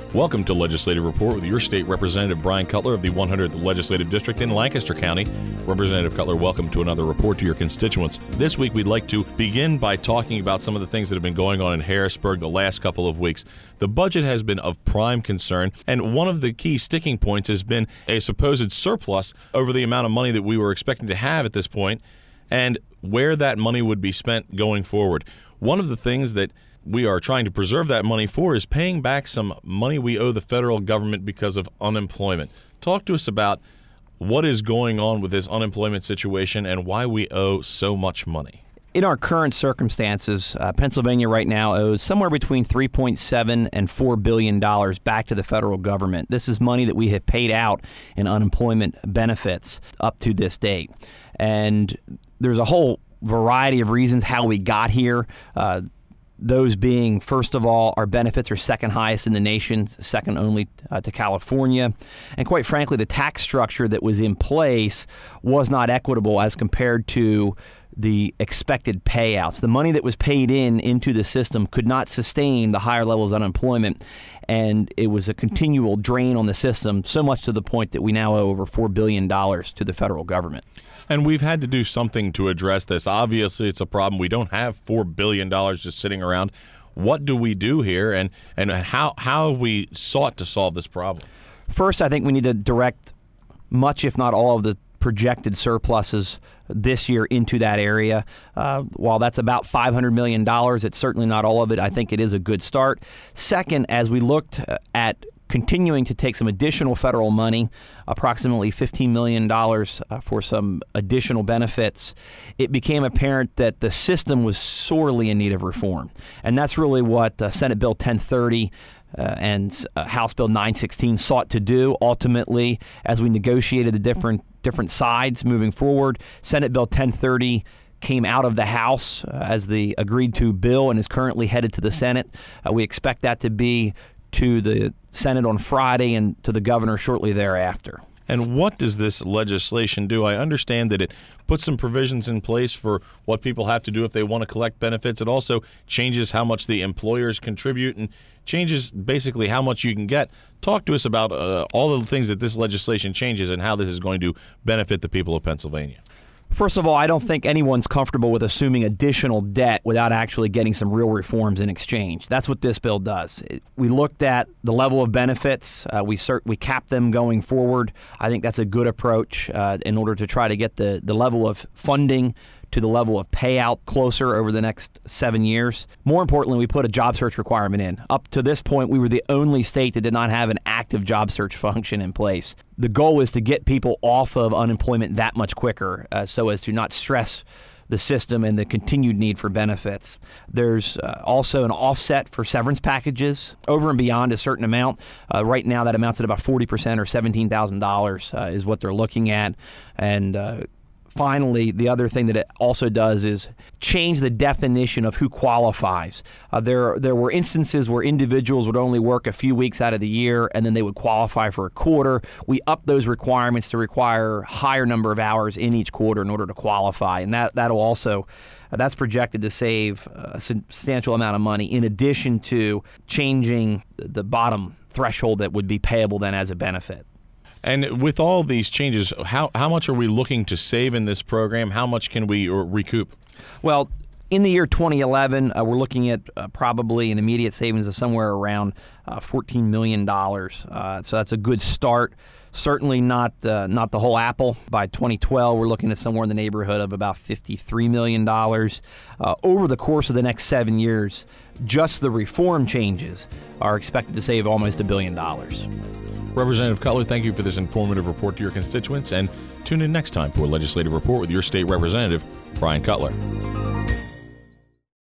Welcome to Legislative Report with your state representative, Brian Cutler of the 100th Legislative District in Lancaster County. Representative Cutler, welcome to another report to your constituents. This week, we'd like to begin by talking about some of the things that have been going on in Harrisburg the last couple of weeks. The budget has been of prime concern, and one of the key sticking points has been a supposed surplus over the amount of money that we were expecting to have at this point, and where that money would be spent going forward. One of the things that we are trying to preserve that money for is paying back some money we owe the federal government because of unemployment. Talk to us about what is going on with this unemployment situation and why we owe so much money. In our current circumstances, Pennsylvania right now owes somewhere between $3.7 and $4 billion back to the federal government. This is money that we have paid out in unemployment benefits up to this date. And there's a whole variety of reasons how we got here. Those being, first of all, our benefits are second highest in the nation, second only to California. And quite frankly, the tax structure that was in place was not equitable as compared to the expected payouts. The money that was paid into the system could not sustain the higher levels of unemployment, and it was a continual drain on the system, so much to the point that we now owe over $4 billion to the federal government. And we've had to do something to address this. Obviously, it's a problem. We don't have $4 billion just sitting around. What do we do here, and how have we sought to solve this problem? First, I think we need to direct much, if not all, of the projected surpluses this year into that area. While that's about $500 million, it's certainly not all of it. I think it is a good start. Second, as we looked at continuing to take some additional federal money, approximately $15 million for some additional benefits, it became apparent that the system was sorely in need of reform. And that's really what Senate Bill 1030 and House Bill 916 sought to do. Ultimately, as we negotiated the different sides moving forward, Senate Bill 1030 came out of the House as the agreed-to bill and is currently headed to the Senate. We expect that to be to the Senate on Friday and to the governor shortly thereafter. And what does this legislation do? I understand that it puts some provisions in place for what people have to do if they want to collect benefits. It also changes how much the employers contribute and changes basically how much you can get. Talk to us about all of the things that this legislation changes and how this is going to benefit the people of Pennsylvania. First of all, I don't think anyone's comfortable with assuming additional debt without actually getting some real reforms in exchange. That's what this bill does. We looked at the level of benefits. We capped them going forward. I think that's a good approach in order to try to get the level of funding to the level of payout closer over the next 7 years. More importantly, we put a job search requirement in. Up to this point, we were the only state that did not have an active job search function in place. The goal is to get people off of unemployment that much quicker so as to not stress the system and the continued need for benefits. There's also an offset for severance packages over and beyond a certain amount. Right now, that amounts at about 40% or $17,000 is what they're looking at. And finally, the other thing that it also does is change the definition of who qualifies. There were instances where individuals would only work a few weeks out of the year and then they would qualify for a quarter. We upped those requirements to require a higher number of hours in each quarter in order to qualify. And that's projected to save a substantial amount of money in addition to changing the bottom threshold that would be payable then as a benefit. And with all these changes, how much are we looking to save in this program? How much can we recoup? Well, in the year 2011, we're looking at probably an immediate savings of somewhere around $14 million. So that's a good start. Certainly not the whole apple. By 2012, we're looking at somewhere in the neighborhood of about $53 million. Over the course of the next 7 years, just the reform changes are expected to save almost $1 billion. Representative Cutler, thank you for this informative report to your constituents, and tune in next time for a Legislative Report with your state representative, Brian Cutler.